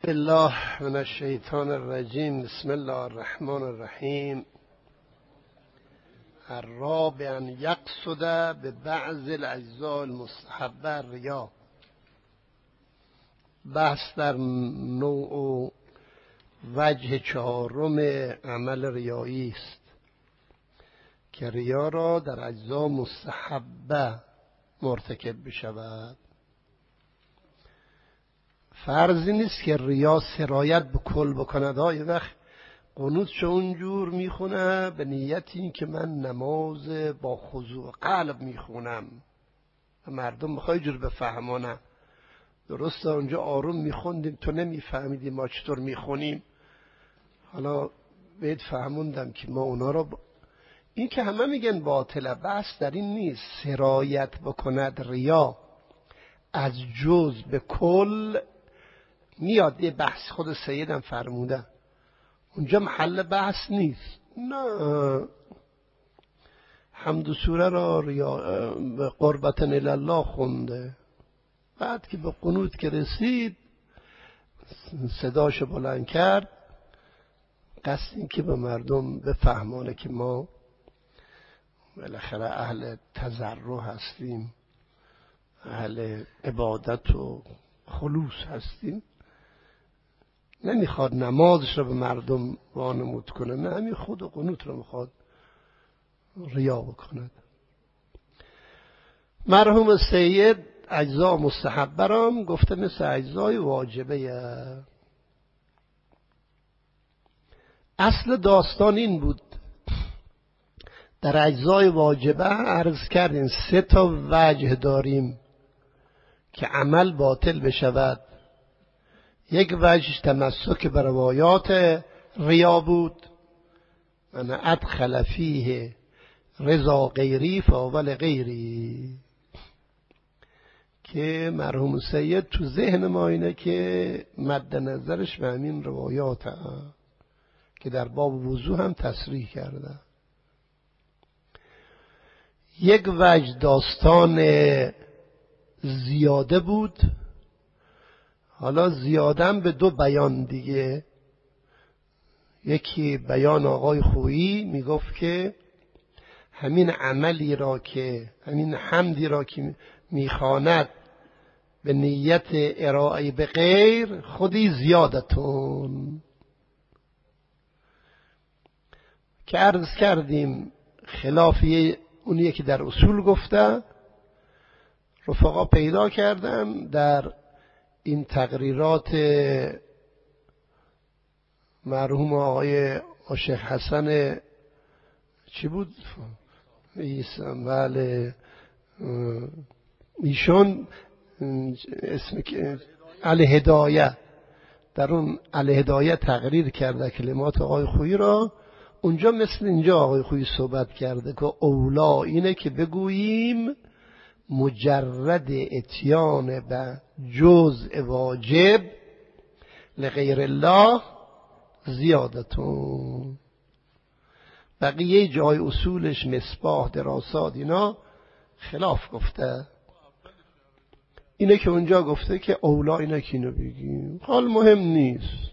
الله من الشیطان الرجیم. بسم الله الرحمن الرحیم. الرابع ان یقصد به بعض الاجزاء المستحبه الریا. بحث در نوع و وجه چهارم عمل ریایی است که ریا را در اجزا مستحبه مرتکب بشود. فرضی نیست که ریا سرایت به کل بکند. یه وقت قنوتشو اونجور میخونه به نیت این که من نماز با خضوع قلب میخونم و مردم میخوای جور بفهمانه. درسته اونجا آروم میخوندیم تو نمیفهمیدی ما چطور میخونیم. حالا بهت فهموندم که ما اونا رو این که همه میگن باطله. بحث در این نیست سرایت بکند ریا از جز به کل. میاد یه بحث خود سیدم فرموده اونجا محل بحث نیست. نه حمد و سوره را به قربتن الله خونده. بعد که به قنوت که رسید صداش بلند کرد. قصد این که به مردم بفهمانه که ما بالاخره اهل تضرع هستیم، اهل عبادت و خلوص هستیم. نمیخواد نمازش رو به مردم وانمود کنه، نه همین خود قنوت رو میخواد ریا بکند. مرحوم سید اجزا مستحبه رام گفته مثل اجزای واجبه. اصل داستان این بود در اجزای واجبه عرض کردیم 3 وجه داریم که عمل باطل بشود. یک وجه تمسک به روایات ریا بود، من ادخل فیه رضا غیری فاول غیری، که مرحوم سید تو ذهن ما اینه که مد نظرش به همین روایات که در باب وضو هم تصریح کرده. یک وجه داستان زیاده بود. حالا زیادم به 2 بیان دیگه. یکی بیان آقای خویی میگفت که همین عملی را که همین حمدی را که میخواند به نیت ارائه به غیر خودی زیادتون، که عرض کردیم خلافی اونیه که در اصول گفته. رفقا پیدا کردم در این تقریرات مرحوم آقای شیخ حسن چی بود؟ بله ایشون اسم الهدایه، در اون الهدایه تقریر کرده کلمات آقای خویی را. اونجا مثل اینجا آقای خویی صحبت کرده که اولا اینه که بگوییم مجرد اتیان به جزء واجب لغیر الله زیادتون. بقیه جای اصولش مصباح دراسات اینا خلاف گفته. اینه که اونجا گفته که اولا اینه که اینو بگیم. حال مهم نیست.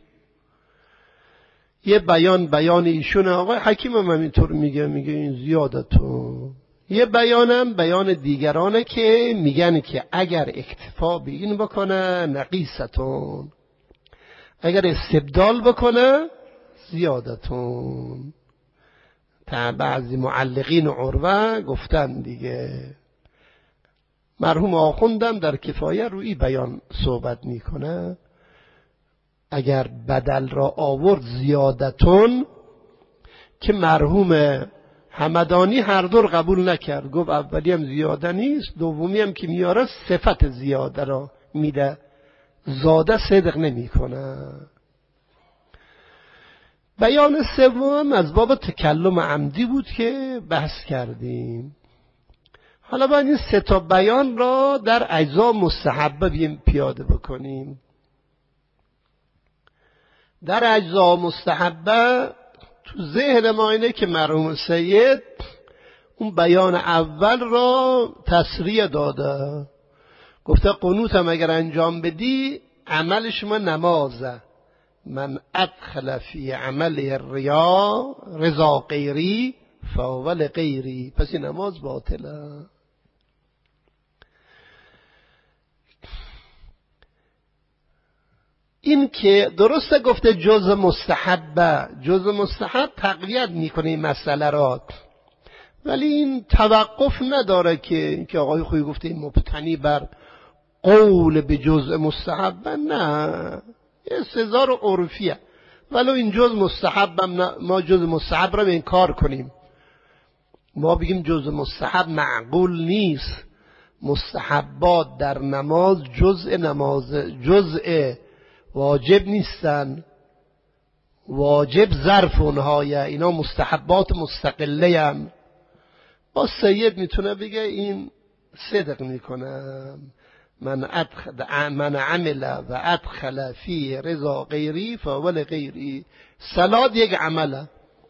یه بیان ایشون آقای حکیم هم همینطور میگه این زیادتون. یه بیانم بیان دیگرانه که میگن که اگر اکتفا به این بکنه نقیستون، اگر استبدال بکنه زیادتون. تا بعضی معلقین عروه گفتن دیگه. مرحوم آخوندم در کفایه روی بیان صحبت میکنه. اگر بدل را آورد زیادتون که مرحوم همدانی هر دور قبول نکرد. گفت اولی هم زیاده نیست، دومی هم که میاره صفت زیاده را میده، زاده صدق نمی کنه. بیان سوم از باب تکلم عمدی بود که بحث کردیم. حالا باید این 3 بیان را در اجزا مستحبه بیم پیاده بکنیم. در اجزا مستحبه تو ذهن ما اینه که مرحوم سید اون بیان اول را تصریح داده. گفته قنوت هم اگر انجام بدی عمل شما نمازه، من ادخل فی عمل ریا رضا غیری فهو لغیری، پس این نماز باطله. این که درسته گفته جز مستحب تقویت میکنه این مسئله را، ولی این توقف نداره که آقای خویی گفته این مبتنی بر قول به جزء مستحب، نه، یه سزار عرفیه. ولو این جز مستحب ما جز مستحب را انکار کنیم، ما بگیم جز مستحب معقول نیست. مستحبات در نماز جزء واجب نیستن، واجب ظرف اونهایه، اینا مستحبات مستقله هم. با سید میتونه بگه این صدق میکنم، من عمل و ادخل فی رضا غیری فهو لغیری. صلات یک عمله،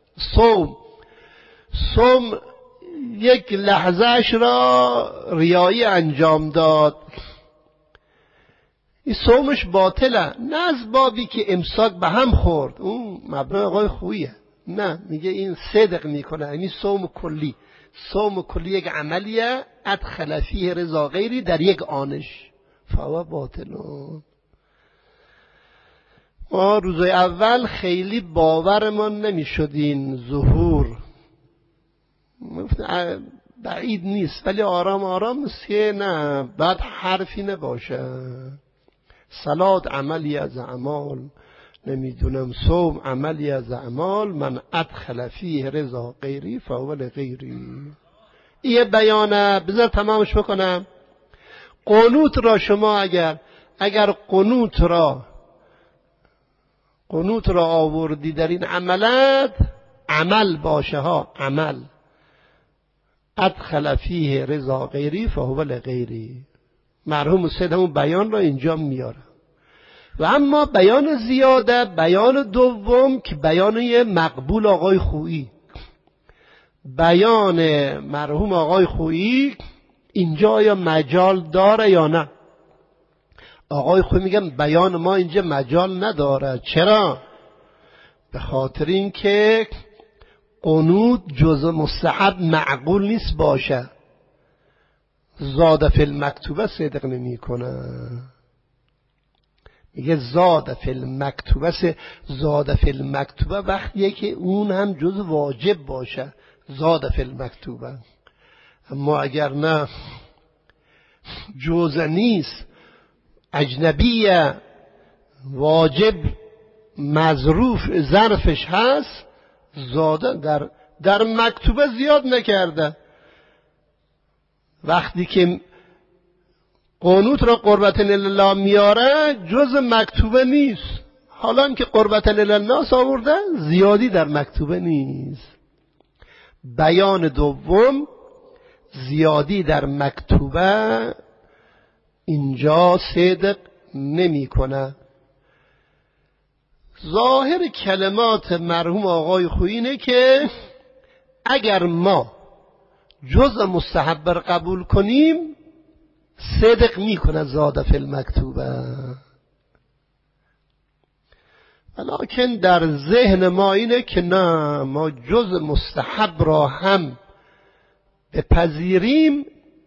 صوم یک لحظهش را ریایی انجام داد، این صومش باطله، نه از بابی که امساک به هم خورد، اون مبنای آقای خوییه، نه، میگه این صدق میکنه، یعنی صوم کلی یک عملیه، ادخل فیه رضا غیری در یک آنش فهو باطلون. ما روزای اول خیلی باورمان نمیشد این ظهور، بعید نیست، ولی آرام که نه، بعد حرفی نباشه. صلات عملی از اعمال، نمیدونم صوم عملی از اعمال، من ادخل فیه رضا غیری فهو لغیری. این بیانه بذار تمامش بکنم. قنوت را شما اگر قنوت را آوردی در این عملت، عمل باشه ها، عمل، ادخل فیه رضا غیری فهو لغیری. مرحوم سید همون بیان را اینجا میاره. و اما بیان زیاده، بیان دوم که بیان مقبول آقای خویی، بیان مرحوم آقای خویی اینجا آیا مجال داره یا نه؟ آقای خویی میگن بیان ما اینجا مجال نداره. چرا؟ به خاطر این که قنوت جزء مستحب معقول نیست باشه، زاد فی المکتوبه صدق نمی کنه. میگه زاد فی المکتوبه وقتیه که اون هم جز واجب باشه، زاد فی المکتوبه. اما اگر نه جز نیست، اجنبیه، واجب مظروف ظرفش هست، زاده در مکتوبه زیاد نکرده. وقتی که قنوت را قربة لله میاره جز مکتوبه نیست، حالا هم که قربة للناس آورده زیادی در مکتوبه نیست. بیان دوم زیادی در مکتوبه اینجا صدق نمی کنه. ظاهر کلمات مرحوم آقای خویی اینه که اگر ما جزء مستحب را قبول کنیم صدق میکنه زاد فی المکتوبه، ولیکن در ذهن ما اینه که نه، ما جزء مستحب را هم بپذیریم،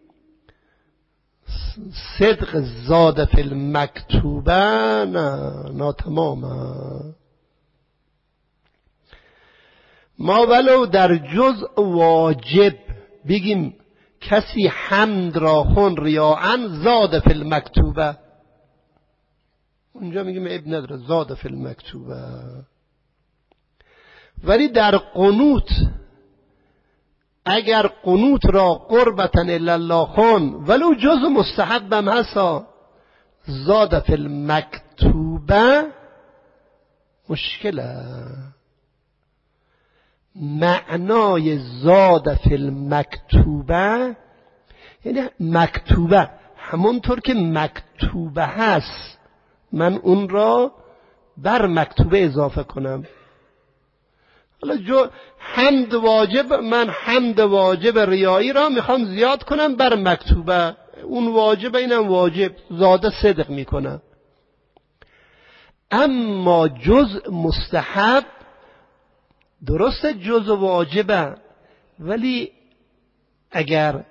صدق زاد فی المکتوبه نه تمامه. ما ولو در جزء واجب بگیم کسی حمد را خون ریاعن زاد فی المکتوبه، اونجا میگیم عیب نداره، زاد فی المکتوبه. ولی در قنوت اگر قنوت را قربة الله خون ولو جز مستحبم هستا زاد فی المکتوبه، مشکله. معنای زاد فی المکتوبه یعنی مکتوبه همونطور که مکتوبه هست من اون را بر مکتوبه اضافه کنم. حالا حمد واجب، من حمد واجب ریایی را میخوام زیاد کنم بر مکتوبه، اون واجب اینم واجب، زاده صدق میکنم. اما جزء مستحب درسته جزء واجبه، ولی اگر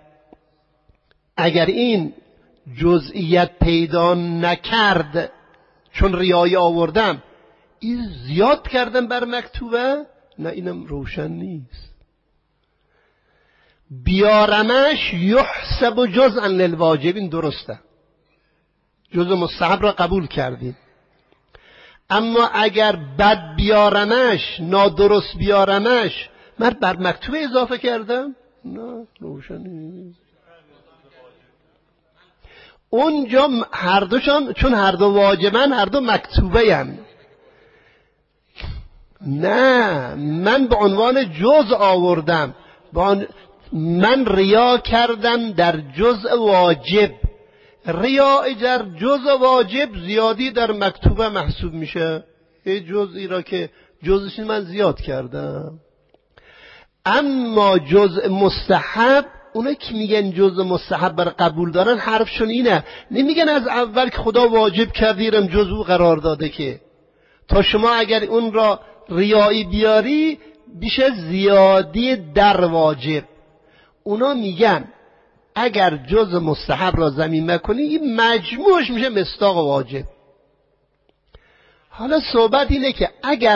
این جزئیت پیدا نکرد، چون ریایی آوردم این زیاد کردم بر مکتوبه، نه اینم روشن نیست. بیارمش یحسب جزءا للواجب، این درسته، جزء مستحب را قبول کردیم. اما اگر بد بیارمش، نادرست بیارمش، من بر مکتوبه اضافه کردم، نه روشن نیست. اونجا هر دوشان چون هر دو واجبن، هر دو مکتوبه هن. نه، من به عنوان جزء آوردم، من ریا کردم در جزء واجب. ریا در جزء واجب زیادی در مکتوبه محسوب میشه، یه جزئی را که جزءش من زیاد کردم. اما جزء مستحب، اونا که میگن جزء مستحب بر قبول دارن حرفشون اینه، نمیگن از اول که خدا واجب کردیرم جزء قرار داده، که تا شما اگر اون را ریایی بیاری بیشه زیادی در واجب. اونا میگن اگر جزء مستحب را ضمیمه کنی این مجموعش میشه مصداق واجب. حالا صحبت اینه که اگر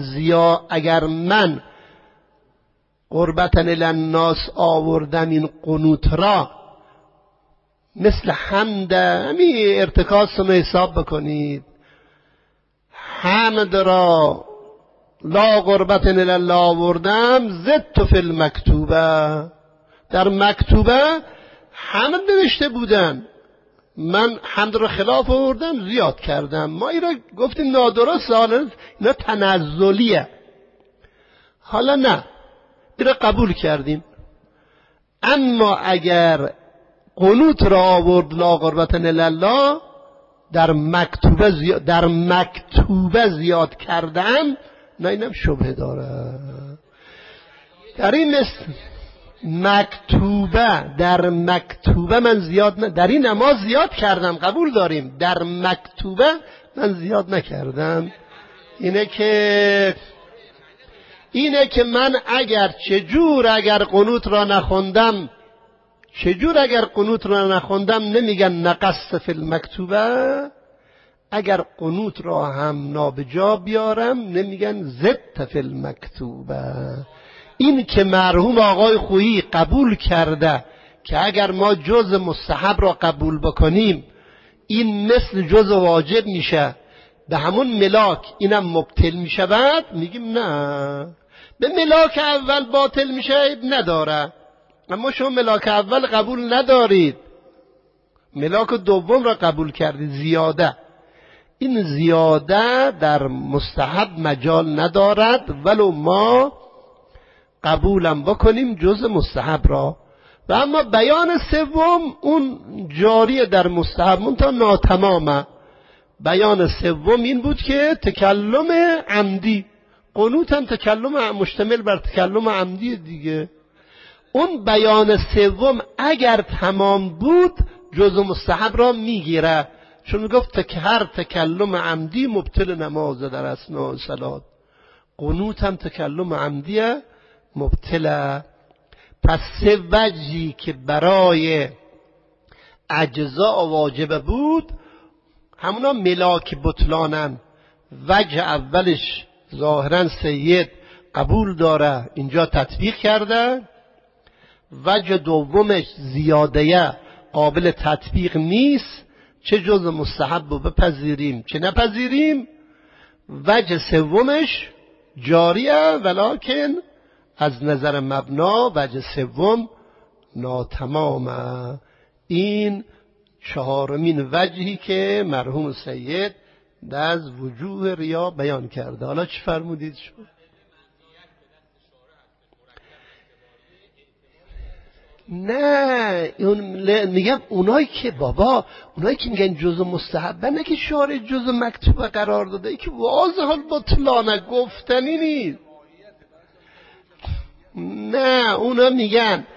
من قربتاً للناس آوردم این قنوت را، مثل حمد، همین ارتکاز رو حساب بکنید، حمد را لا قربتاً لله آوردم، زدت فی المکتوبه، در مکتوبه حمد نوشته بودن، من حمد را خلاف آوردم زیاد کردم، ما این را گفتیم نادرست، حالا اینا تنزلیه. حالا نه، این را قبول کردیم. اما اگر قنوت را آورد لا قربتاً لله، در مکتوبه زیاد کردم، نه اینم شبهه داره. در این در مکتوبه من زیاد در این نماز زیاد کردم، قبول داریم، در مکتوبه من زیاد نکردم. اینه که من اگر قنوت را نخوندم نمیگن نقصت فی المکتوبه، اگر قنوت را هم نابجا بیارم نمیگن زدت فی المکتوبه. این که مرحوم آقای خویی قبول کرده که اگر ما جزء مستحب را قبول بکنیم این مثل جزء واجب میشه، به همون ملاک اینم مبطل میشه، بعد میگیم نه، به ملاک اول باطل میشه نداره. اما شما ملاک اول قبول ندارید، ملاک دوم را قبول کردید، زیاده. این زیاده در مستحب مجال ندارد، ولو ما قبولم بکنیم جزء مستحب را. و اما بیان سوم اون جاری در مستحب منتها ناتمامه. بیان سوم این بود که تکلم عمدی، قنوت هم تکلم مشتمل بر تکلم عمدی دیگه. اون بیان سوم اگر تمام بود جزء مستحب را میگیره، چون گفت که هر تکلم عمدی مبطل نماز در اثناء صلات، قنوت هم تکلم عمدیه مبطله. پس سه وجهی که برای اجزاء واجب بود همونا ملاک بطلانن. وجه اولش ظاهرا سید قبول داره، اینجا تطبیق کرده. وجه دومش زیاده قابل تطبیق نیست، چه جزء مستحب رو بپذیریم چه نپذیریم. وجه سومش جاریه ولکن از نظر مبنا وجه سوم ناتمامه. این چهارمین وجهی که مرحوم سید از وجوه ریا بیان کرده. حالا چی فرمودید شما؟ نه میگم اونایی که میگن جزء مستحب، نه که شارع جزء مکتوبه قرار داده، ای که واضح البطلانه گفتنی نیست. نه اونا میگن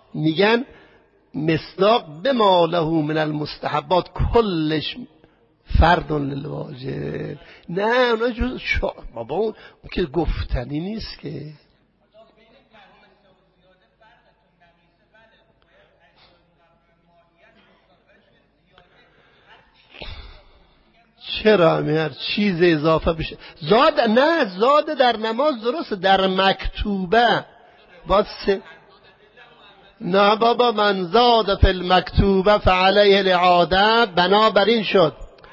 مصداق بما له من المستحبات کلش فرد للواجب. نه اونا جز بابا اون که گفتنی نیست که. چرا هر چیز اضافه بشه زاد؟ نه زاد در نماز درسته، در مکتوبه باید نه بابا من زاد فی المکتوبه فعلیه الاعاده. بنابراین شد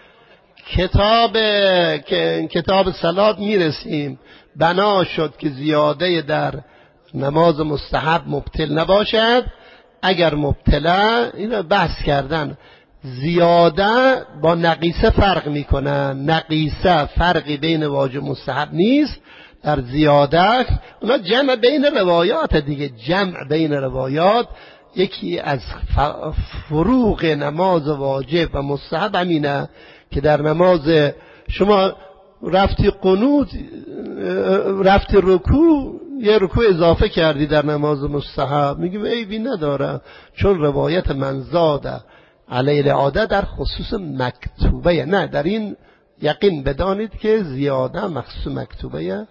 کتاب صلات میرسیم، بنا شد که زیاده در نماز مستحب مبطل نباشد. اگر مبطله، اینو بحث کردن، زیاده با نقیصه فرق میکنن. نقیصه فرقی بین واجب مستحب نیست. در زیاده اونا جمع بین روایات دیگه، جمع بین روایات. یکی از فروق نماز واجب و مستحب همینه که در نماز شما رفتی قنوت، رفتی رکوع، یه رکوع اضافه کردی در نماز مستحب، میگیم عیبی نداره، چون روایت من زاده علیه الاعاده در خصوص مکتوبه. نه در این یقین بدانید که زیاده مخصوص مکتوبه.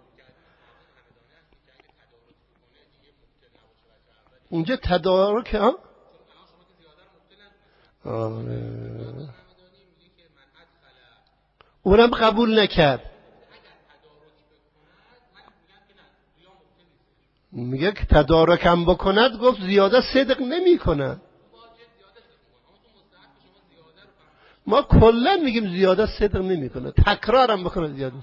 اونجا تدارک ها؟ اونم قبول نکرد. میگه که تدارکم بکند، گفت زیاده صدق نمی کند. ما کلا میگیم زیاده صدق نمی کند، تکرارم بکنه زیاده.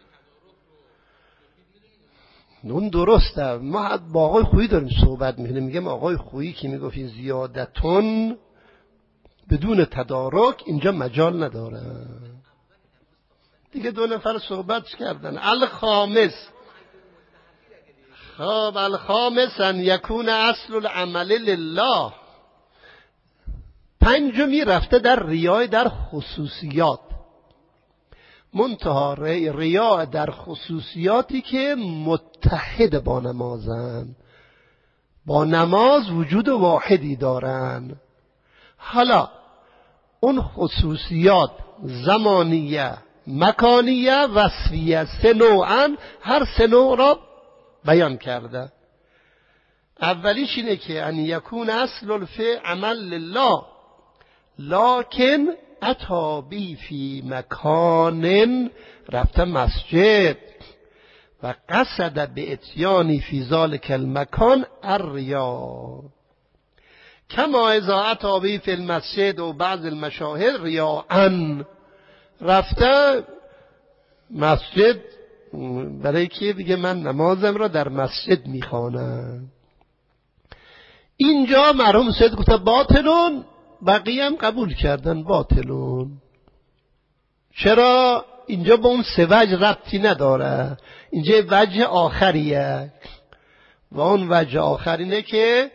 اون درسته. ما با آقای خویی داریم صحبت میکنیم، میگم آقای خویی که میگفت این زیادتون بدون تدارک اینجا مجال نداره. دیگه دو نفر صحبت کردن. الخامس، خب الخامس ان یکون اصل العمل لله. پنجمی رفته در ریای در خصوصیات. منتها ریا در خصوصیاتی که متحد با نمازن، با نماز وجود واحدی دارن. حالا اون خصوصیات زمانیه، مکانیه، وصفیه، سه نوعن، هر سه نوع را بیان کرده. اولیش اینه که ان یکون اصل الفعل عمل لله لکن اتابی فی مکان، رفته مسجد و قصد به اتیانی فی ذالک المکان الریا، کما اذا اتابی فی المسجد و بعض المشاهد ریاءن. رفته مسجد برای که دیگه من نمازم را در مسجد میخوانم. اینجا مرحوم سید گفته باطلون، بقیه هم قبول کردن باطلون. چرا؟ اینجا به اون سه وجه ربطی نداره، اینجا وجه آخریه و اون وجه آخر اینه که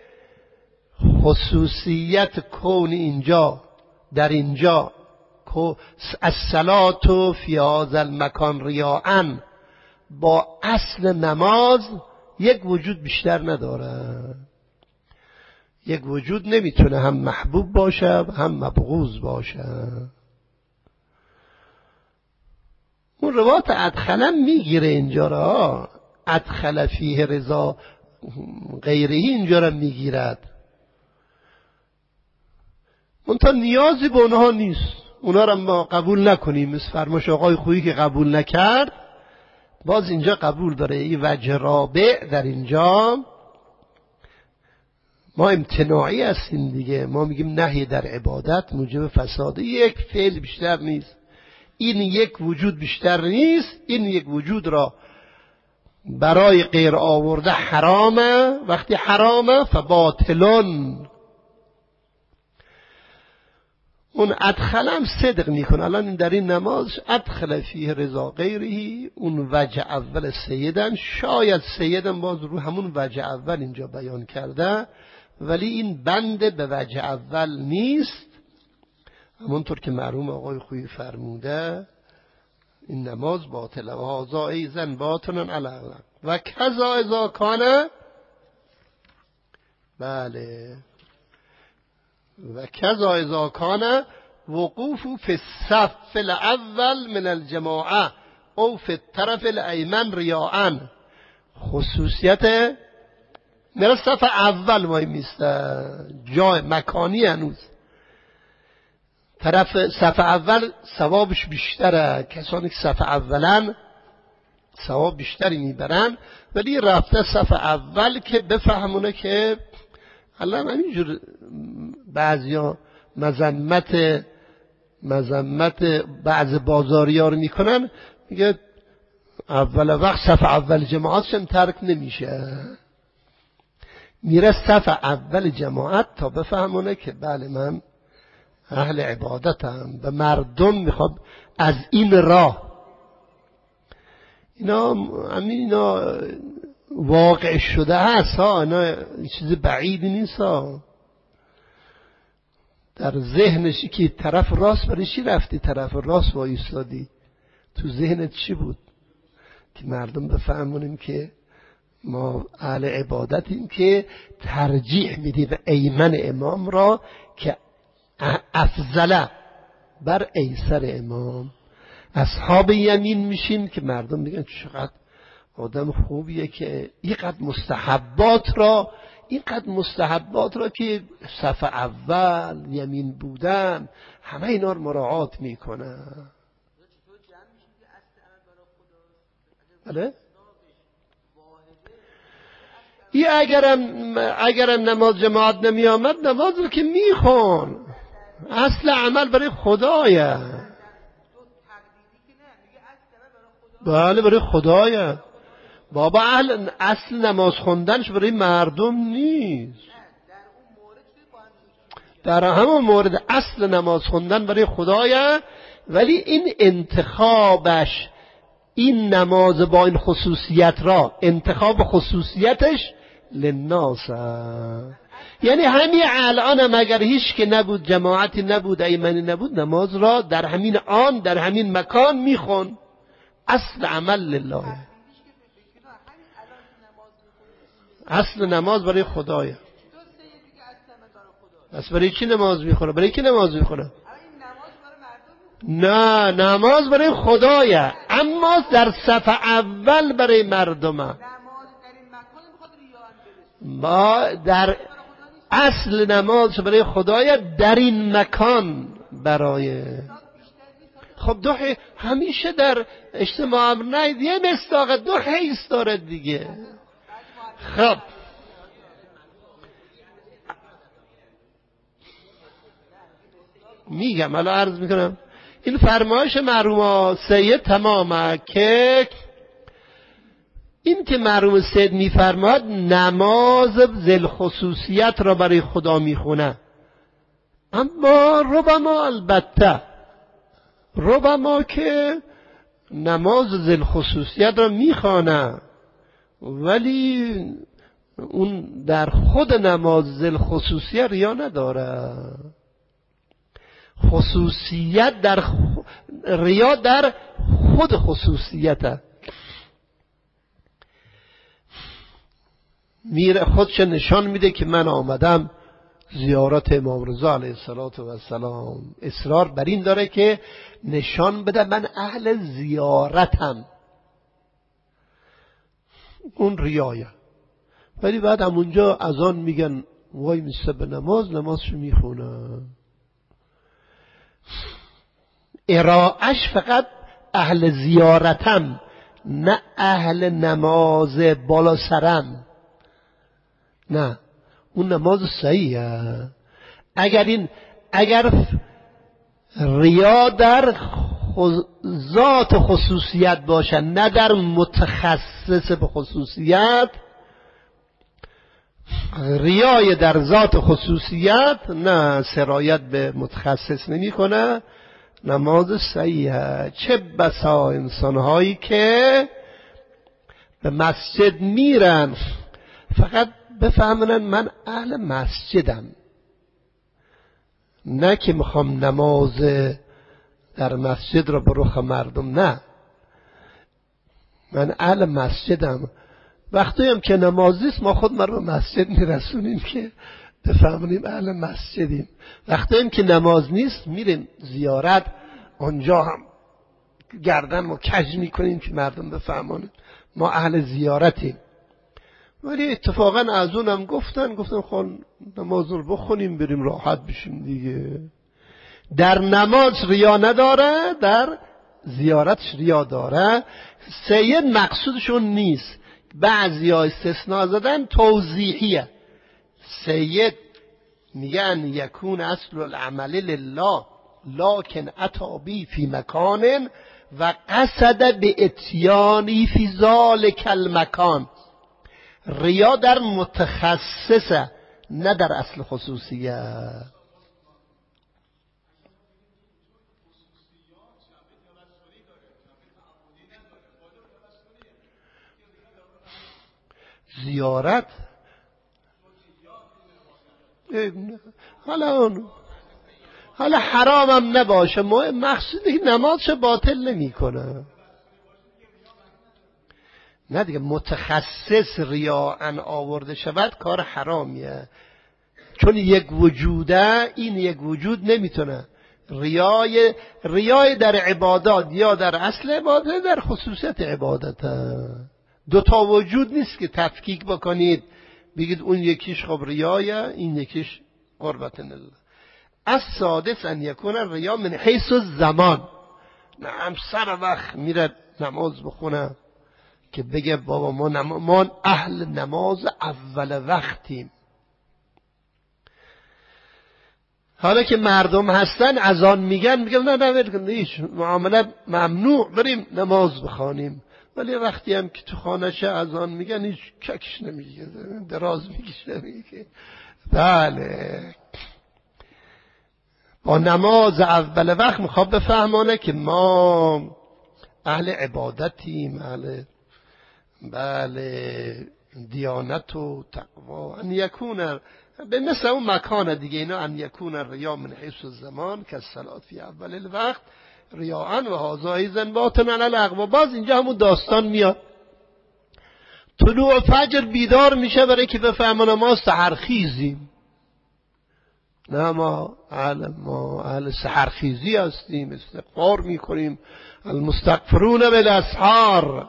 خصوصیت کون اینجا در اینجا الصلاة فی هذا المکان ریاء با اصل نماز یک وجود بیشتر نداره. یک وجود نمیتونه هم محبوب باشه هم مبغوض باشه. اون روایت ادخلم میگیره اینجا را، ادخل فیه رضا غیرهی اینجا را میگیرد. منتها نیازی به اونها نیست، اونا را ما قبول نکنیم. مثل فرمایش آقای خویی که قبول نکرد، باز اینجا قبول داره. این وجه رابع در اینجا ما امتناعی هستیم دیگه. ما میگیم نهی در عبادت موجب فساد. یک فعل بیشتر نیست، این یک وجود بیشتر نیست. این یک وجود را برای غیر آورده حرامه. وقتی حرامه فباطلون. اون ادخلم صدق میکنه. الان در این نماز ادخل فیه رضا غیرهی، اون وجه اول سیدن. شاید سیدن باز رو همون وجه اول اینجا بیان کرده، ولی این بنده به وجه اول نیست. همونطور که مرحوم آقای خویی فرموده این نماز باطله. و هذا ایضا باطل علی و کذا اذا کان، بله، و کذا اذا کان وقوف فی الصف الاول من الجماعه او فی الطرف الایمن ریاء. خصوصیت میره صف اول وای میسته، جای مکانی هنوز طرف صف اول ثوابش بیشتره، کسانی که صف اولن ثواب بیشتری میبرن، ولی رفته صف اول که بفهمونه که الان همینجور بعضیا مذمت بعض بازاریا رو میکنن، میگه اول وقت صف اول جماعتشم ترک نمیشه، میره صف اول جماعت تا بفهمونه که بله من اهل عبادتم، به مردم میخواد از این راه. اینا واقع شده هست ها، اینا چیز بعیدی نیست ها. در ذهنشی که طرف راست برای چی رفتی طرف راست وایستادی؟ تو ذهنت چی بود؟ که مردم بفهمونیم که ما اهل عبادتیم که ترجیح میدیم به ایمن امام را که افضله بر ایسر امام. اصحاب یمین میشیم که مردم میگن چقدر آدم خوبیه که اینقدر مستحبات را که صف اول یمین بودن همه اینا رو مراعات میکنه. بله؟ این اگرم نماز جماعت نمی آمد نماز رو که میخون، اصل عمل برای خدایه. بله برای خدایه بابا، اصل نماز خوندنش برای مردم نیست. در همون مورد اصل نماز خوندن برای خدایه، ولی این انتخابش، این نماز با این خصوصیت را انتخاب خصوصیتش للناس، یعنی همین الان اگر هیچ که نبود، جماعتی نبود، ایمنی نبود، نماز را در همین آن در همین مکان میخون، اصل عمل لله، اصل نماز برای خدایه. پس برای چی نماز میخونه؟ برای کی نماز میخونه؟ نه، نماز برای خدایه، اما در صف اول برای مردمه. ما در اصل نماز برای خدایه، در این مکان برای خب دوحی همیشه در اجتماع امر نید یه مستاق دوحی ایستاره دیگه. خب میگم الان عرض میکنم این فرمایش مرحوم سید تمامه که این که مرحوم سید میفرماد نماز ذل خصوصیت را برای خدا میخونه، اما ربما که نماز ذل خصوصیت را میخوانه ولی اون در خود نماز ذل خصوصیت ریا نداره. خصوصیت در ریا در خود خصوصیته، میره خودش نشان میده که من آمدم زیارت امام رضا علیه السلام، اصرار بر این داره که نشان بده من اهل زیارتم، اون ریایه. ولی بعد همونجا از آن میگن وای میسته به نمازشو میخونه، ارائهش فقط اهل زیارتم، نه اهل نماز بالا سرم، نه اون نماز صحیحه. اگر ریا در ذات خصوصیت باشه نه در متخصص به خصوصیت، ریای در ذات خصوصیت نه سرایت به متخصص نمی کنه، نماز صحیحه. چه بسا انسانهایی که به مسجد میرن فقط بفهمن من اهل مسجدم، نه که میخوام نماز در مسجد را به رخ مردم، نه من اهل مسجدم. وقتی هم که نمازیست ما خود ما رو به مسجد میرسونیم که بفهمونیم اهل مسجدیم. وقتی که نماز نیست میریم زیارت، اونجا هم گردن ما کج میکنیم که مردم بفهمونن ما اهل زیارتیم. ولی اتفاقا از اونم گفتن خب نماز رو بخونیم بریم راحت بشیم دیگه. در نماز ریا نداره، در زیارتش ریا داره. سید مقصودشون نیست، بعضی ها استثناء زدن توضیحیه. سید میگن یکون اصل العمل لله لکن اتابی فی مکان و قصد به اتیانی فی ذالک المکان. ریا در متخصصه نه در اصل خصوصیه. زیارت حالا حرامم نباشه، مقصودی نمازش باطل نمی کنه. نه دیگه متخصص ریاءً آورده شود کار حرامیه، چون یک وجوده، این یک وجود نمیتونه. ریای در عبادات یا در اصل عبادت در خصوصیت عبادت دوتا وجود نیست که تفکیک بکنید بگید اون یکیش خب ریایه این یکیش قربت الله. السادس ان یکون الریا من حیث الزمان. نه سر وقت میره نماز بخونه که بگه بابا ما اهل نماز اول وقتیم. حالا که مردم هستن اذان میگن نه هیچ معامله ممنوع، بریم نماز بخوانیم. ولی وقتی هم که تو خانه‌ش اذان میگن هیچ ککش نمیگه، دراز میکشه میگه بله. با نماز اول وقت میخواد بفهمانه که ما اهل عبادتیم، اهل بله دیانت و تقوا. ان یکون به مثل اون مکان دیگه اینا، ان یکون الریا من حیث الزمان که الصلاة فی اول الوقت ریاءً و هذا ایضا باطن علی الاغوا. باز اینجا همون داستان میاد. طلوع فجر بیدار میشه برای که بفهمن ما سحرخیزیم. نه ما اهل سحرخیزی هستیم، استغفار میکنیم، المستغفرون بالاسحار.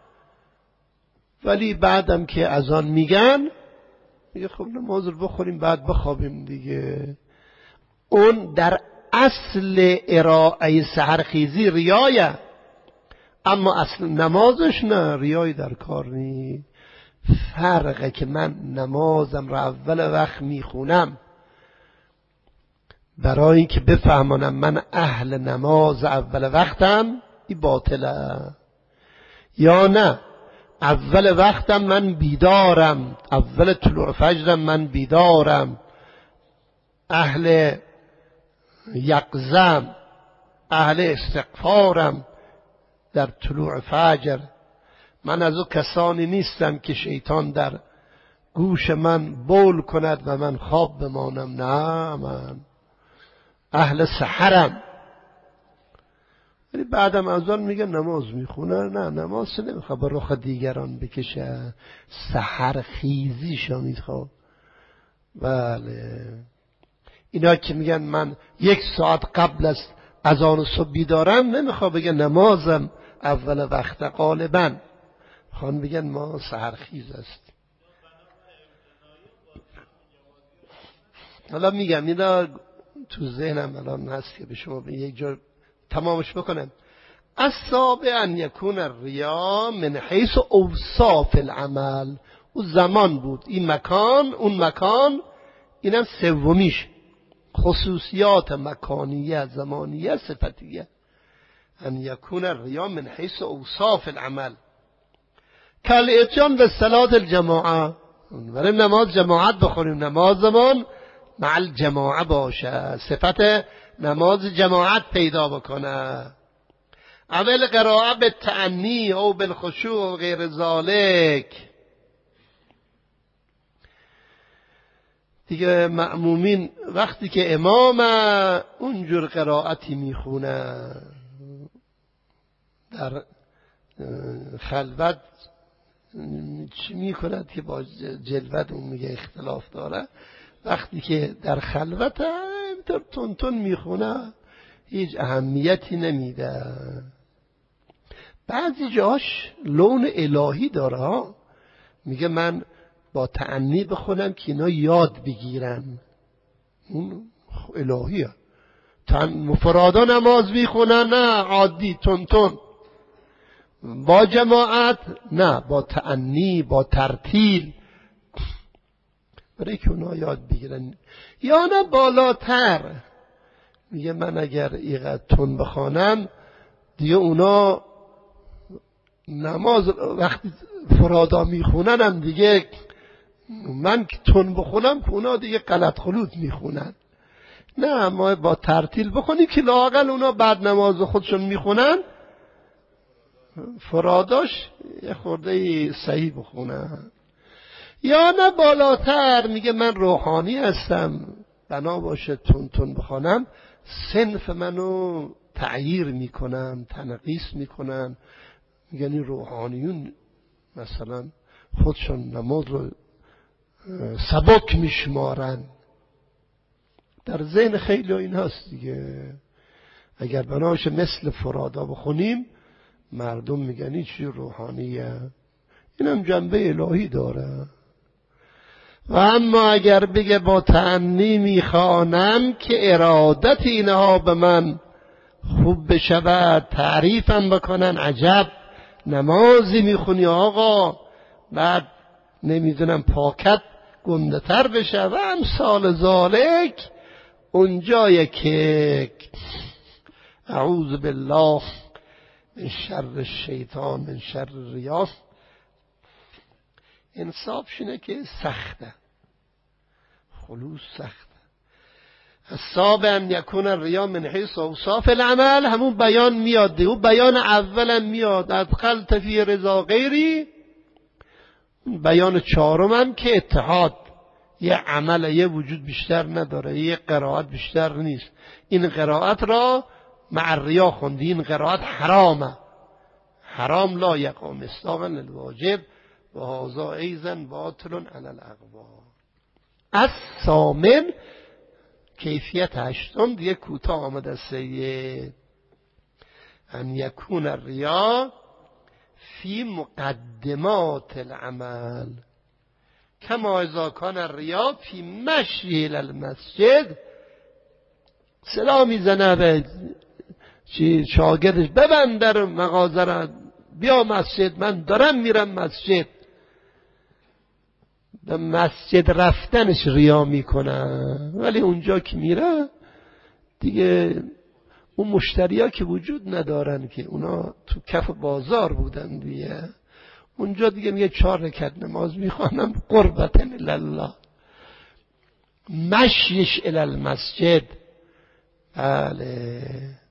ولی بعدم که اذان میگن میگه خب نماز رو بخوریم بعد بخوابیم دیگه. اون در اصل ارائه سحرخیزی ریایه، اما اصل نمازش نه، ریای در کار نیست. فرقه که من نمازم را اول وقت میخونم برای اینکه بفهمانم من اهل نماز اول وقتم، این باطله. یا نه اول وقتم من بیدارم، اول طلوع فجرم من بیدارم، اهل یقظم، اهل استغفارم در طلوع فجر. من از او کسانی نیستم که شیطان در گوش من بول کند و من خواب بمانم. نه، من اهل سحرم. ولی بعدم اذان میگه نماز میخونه. نه، نماز نمیخواد با رخ دیگران بکشه، سحر خیزیشو میخواد. بله اینا که میگن من 1 ساعت قبل از اذان صبح بیدارم، نمیخواد بگه نمازم اول وقت. غالبا خان بگن ما سحرخیز است. حالا میگم اینا تو ذهنم الان هست که به شما به یک جا تمامش بکنم. السابع ان یکون الریا من حیث اوصاف العمل. اون زمان بود، این مکان، اون مکان، اینم سومیش خصوصیات مکانیه، زمانیه، صفتیه. ان یکون الریا من حیث اوصاف العمل کالاتیان به صلاة الجماعه. برای نماز جماعت بخوریم، نمازمون مع الجماعه باشه، صفت نماز جماعت پیدا بکنه. اول قراءه به تعنی او بالخشوع و غیر ذالک. دیگه مأمومین وقتی که امام اونجور قراءتی میخونه در خلوت چی میکند که با جلوت اون میگه اختلاف داره، وقتی که در خلوت اینطور تون میخونه هیچ اهمیتی نمیده. بعضی جاش لون الهی داره ها، میگه من با تأنی بخونم که اینا یاد بگیرن، اون الهیه. مفرادا نماز میخونن نه عادی تون، با جماعت نه، با تأنی با ترتیل، برای که اونا یاد بگیرن. یا نه بالاتر، میگه من اگر اینقدر تون بخوانم دیگه اونا نماز وقتی فرادا میخوننم دیگه من که تون بخونم که اونا دیگه غلط خلوط میخونن. نه، ما با ترتیل بخونیم که لااقل اونا بعد نماز خودشون میخونن فراداش یه خورده صحیح بخونن. یا نه بالاتر، میگه من روحانی هستم، بنا باشه تون بخوانم صنف منو تغییر میکنن، تنقیص میکنن. میگن این روحانیون مثلا خودشون نماز رو سبک میشمارن. در ذهن خیلی این هست دیگه، اگر بناشه مثل فرادا بخونیم مردم میگن این چی روحانیه، اینم جنبه الهی داره. و اما اگر بگه با تأنی میخوانم که ارادت اینها به من خوب بشود، تعریفم بکنن عجب نمازی میخونی آقا، بعد نمیدونم پاکت گنده تر بشه و امثال ذالک، اونجایی که اعوذ بالله من شر الشیطان من شر الریا. انصافش اینه که سخته، خلوص سخته. الصاب ان یکون الریا من حیث اوصاف العمل، همون بیان میاد دیگه. اون بیان اولم میاد ادخلت فی رضا غیری، بیان چهارمم که اتحاد، یه عمل یه وجود بیشتر نداره، یه قرائت بیشتر نیست. این قرائت را مع الریا خوندی، این قرائت حرامه، حرام لا یقع مصداقا للواجب و هذا ایضا باطل علی الاقوال. الثامن، کیفیت هشتم دیگه کوتاه آمده سید، ان یکون الریا فی مقدمات العمل کما اذا کان الریا فی مشی الی المسجد. صدا میزنه به شاگردش ببند در مغازه را بیا مسجد، من دارم میرم مسجد. به مسجد رفتنش ریا میکنه، ولی اونجا که میره دیگه اون مشتریا که وجود ندارن، که اونا تو کف بازار بودن دیگه، اونجا دیگه میگه 4 رکعت نماز میخوانم قربتا الله. مشیش الی المسجد، بله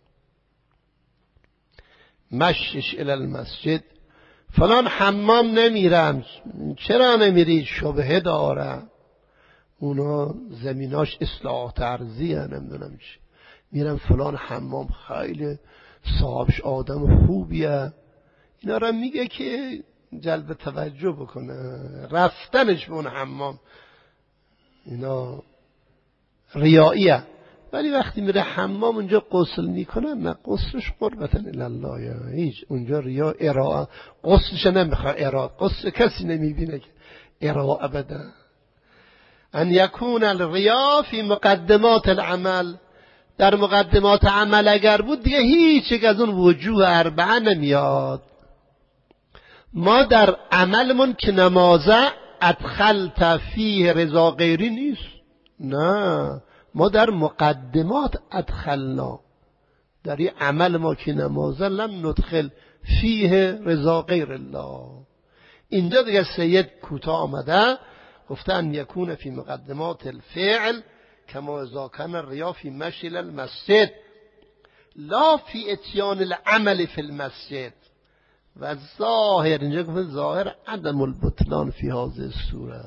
مشیش الی المسجد. فلان حمام نمیرم، چرا نمیری؟ شبهه دارم، اونا زمیناش اصلاحات ارضی هست، نمیدونم چی، میرم فلان حمام خیلی صاحبش آدم خوبیه. اینا را میگه که جلب توجه بکنه، رفتنش به اون حمام اینا ریاییه. ولی وقتی میره حمام اونجا غسل میکنه، نه غسلش قربتا الله، هیچ اونجا ریا ارائه، غسلش نمیخواد ارائه، غسل کسی نمیبینه که ارائه ابدا. ان یکون الریا فی مقدمات العمل، در مقدمات عمل اگر بود دیگه هیچ یک از اون وجوه اربعه نمیاد. ما در عملمون که نمازه ادخلت فیه رضا غیری نیست، نه، ما در مقدمات ادخلنا، در این عمل ما که نمازه لم ندخل فیه رضا غیر الله. اینجا دیگه سید کوتاه آمده گفته ان یکون فی مقدمات الفعل کما اذا کان الریا فی مشی المسجد لا فی اتیان العمل فی المسجد. و ظاهر، اینجا گفته ظاهر عدم البطلان فی هذه الصوره.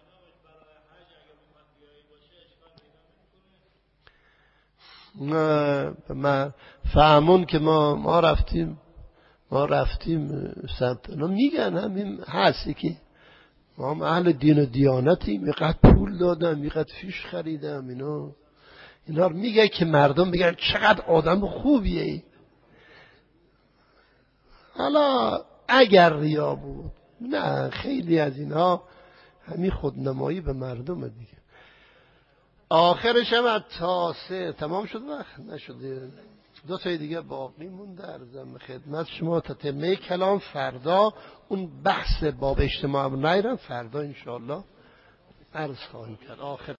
ما فهمون که ما رفتیم سمت اونا، میگن همین هستی که ما هم اهل دین و دیانتیم، اینقدر پول دادم، اینقدر فیش خریدم، اینا رو میگه که مردم بگن چقدر آدم خوبیه. حالا اگر ریا بود، نه، خیلی از اینا همین خودنمایی به مردم دیگه. آخرش هم تا 3 تمام شد، وقت نشده، 2 تا دیگه باقی مونده. عرضم خدمت شما تا تمه کلام فردا اون بحث باب اجتماع نیرم فردا انشاءالله عرض خواهیم کرد. آخر